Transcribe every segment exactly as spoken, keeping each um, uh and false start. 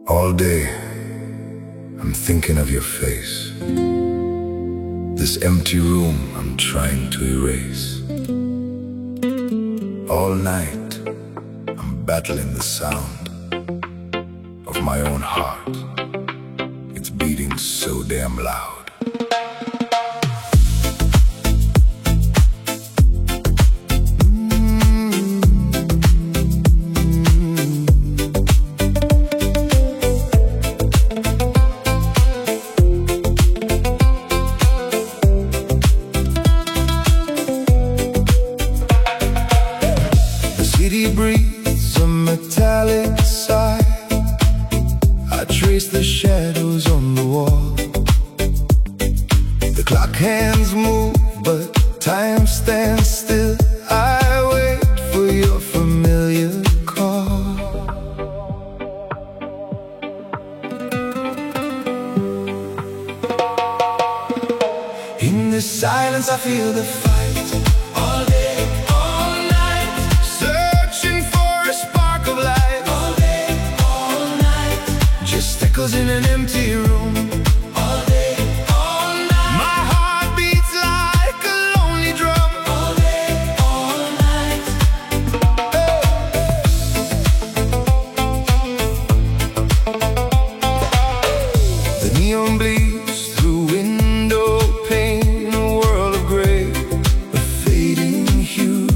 All day, I'm thinking of your face. This empty room I'm trying to erase. All night, I'm battling the sound of my own heart. It's beating so damn loud. City breathes a metallic sigh. I trace the shadows on the wall. The clock hands move, but time stands still. I wait for your familiar call. In the silence I feel the fight. All day, all night, searching for a spark of light. All day, all night, just echoes in an empty room. All day, all night, my heart beats like a lonely drum. All day, all night, hey. The neon bleeds through window pane, a world of gray, a fading hue.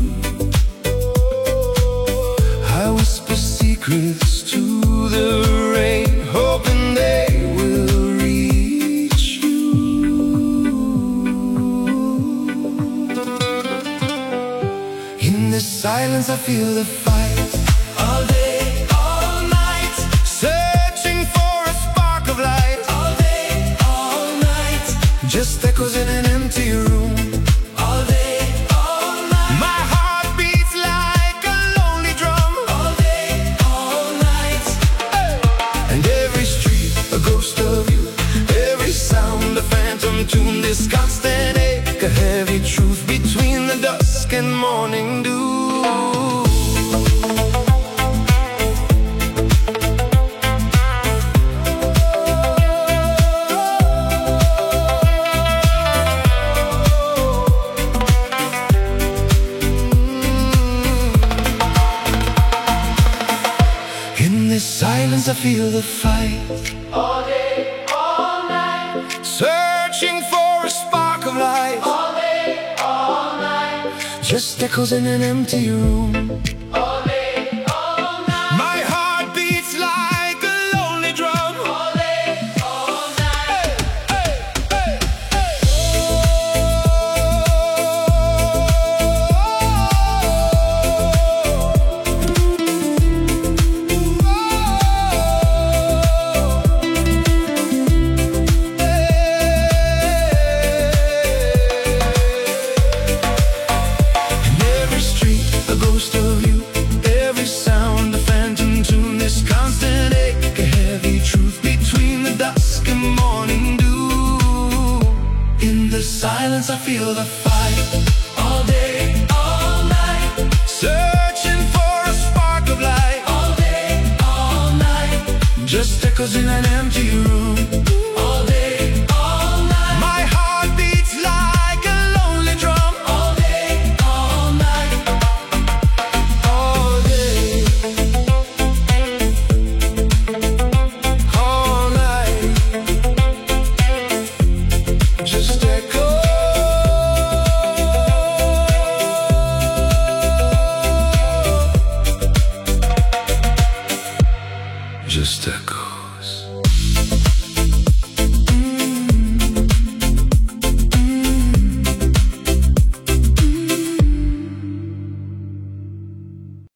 I whisper secrets to the rain, hoping they will reach you. In this silence I feel the fight. All day, all night, searching for a spark of light. All day, all night, just echoes in an empty room. All day, all night, my heart beats like a lonely drum. All day, all night, hey. And every street a ghost of you, every sound a phantom tune. This constant ache, a heavy truth between the dusk and morning dew. In this silence I feel the fight. All day, all night, searching for a spark of light. All day, all night, just echoes in an empty room. All day, all night, my heart beats like a lonely drum. All day, all night, hey, hey, hey, In every street a ghost of you, every sound a phantom tune. This constant ache, a heavy truth between the dusk and morning dew. In the silence I feel the fight. All day, all night, searching for a spark of light. All day, all night, just echoes in an empty room.